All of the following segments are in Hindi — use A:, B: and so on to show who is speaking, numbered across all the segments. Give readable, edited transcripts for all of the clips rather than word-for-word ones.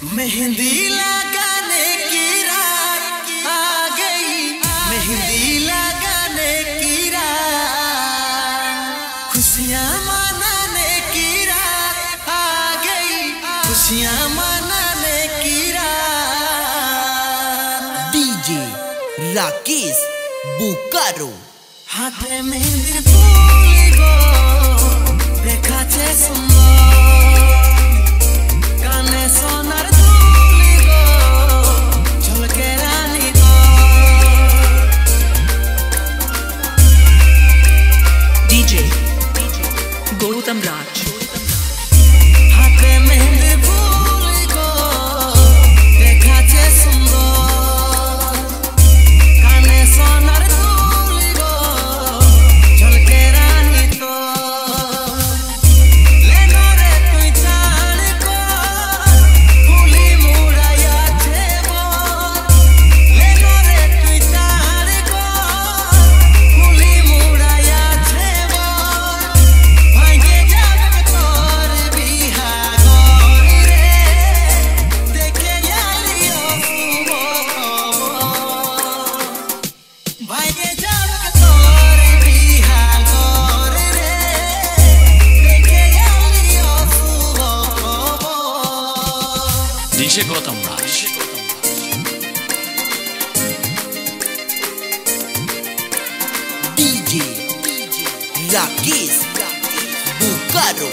A: मेहंदी लगाने की रात आ गई, मेहंदी लगाने की रात, खुशियाँ मनाने की रात आ गई, खुशियाँ मनाने की रात।
B: डीजे राकेश बोकारो।
A: हाथे मेहंदी फूल गो देखा छे सुंदर, काने सोनार दुल गो झलके रानी गो।
C: डीजे गौतम राज।
A: हाथे मेहंदी फूल गो देखा छे सुंदर, काने सोनार दुल गो झलके रानी तो। लेनो रे तुई चाण को फूली मुड़ाया छे बोल, लेनो रे तुई चाण को फूली मुड़ाया छे बोल। भागे जाबे तोर बिहागोर रे देखे यालियो सुबो भागे जाबे तोर बिहागोर रे देखे यालियो सुबो।
D: डीजे गौतम राज।
B: डीजे राकेश बोकारो।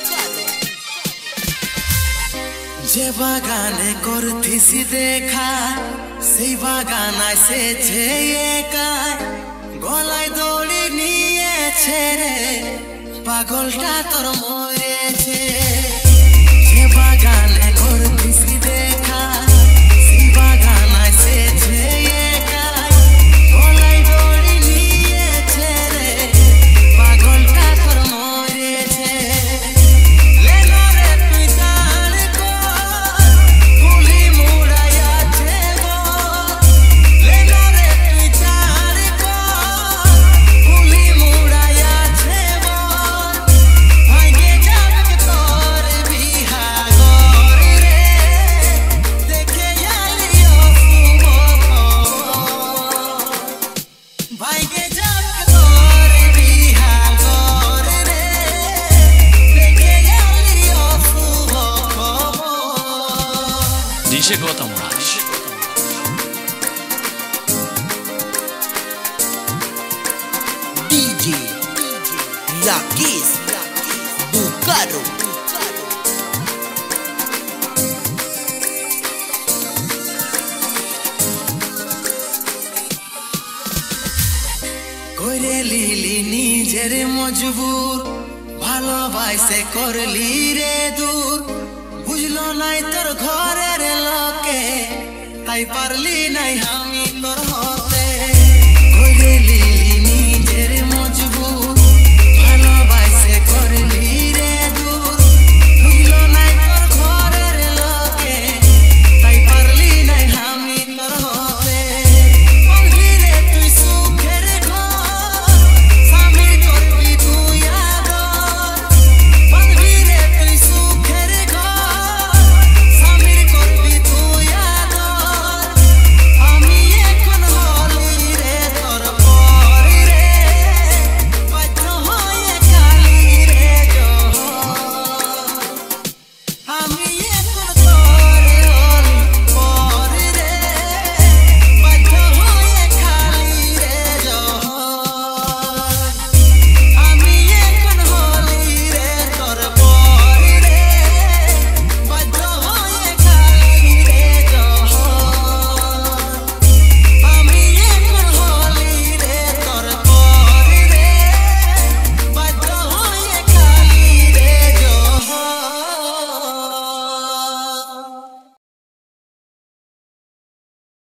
A: যে বাগানে করতিছি দেখা সেই বাগান এসেছে একাই, গলায় দড়ি নিয়েছে রে পাগলটা তোর মরেছে। যে বাগানে করতিছি দেখা সেই বাগান এসেছে একাই, গলায় দড়ি নিয়েছে রে পাগলটা তোর মরেছে। लेनो रे तुई चाण को फूली मुड़ाया छे बोल, लेनो रे तुई चाण को फूली मुड़ाया छे बोल। भागे जाबे तोर बिहागोर रे देखे यालियो सुबो। भागे जाबे तोर बिहागोर रे देखे यालियो सुबो।
D: डीजे गौतम राज।
B: डीजे राकेश बोकारो।
A: করে লিলি নিজের মজবুর, ভালোবাসে করলি রে দূর, বুঝলো নাই তোর ঘরের লোকে, তাই পারলি নাই আমি তোর